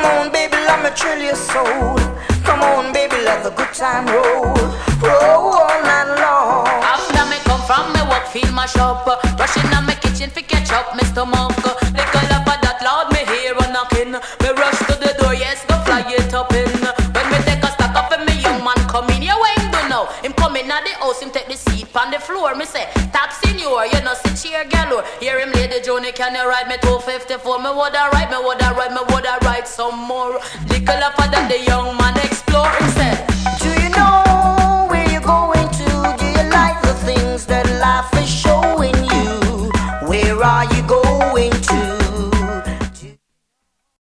on, baby, let me thrill your soul. Come on, baby, let the good time roll. Roll all night long. After me come from me work, feel my shop. Rushing on my kitchen fi catch up, Mr. Monk. Little up of that loud, me hear a knocking. Me rush to the door, yes, go fly it up in. When me take a stack up and me young man come in, you ain't do now. Him come in at the house, him take the seat on the floor. Me say, tap senior, you know sit cheer galore. Hear him lady Joni, can you ride me 254? Me woulda ride, me woulda ride, me woulda ride some more. Little up of that the young man.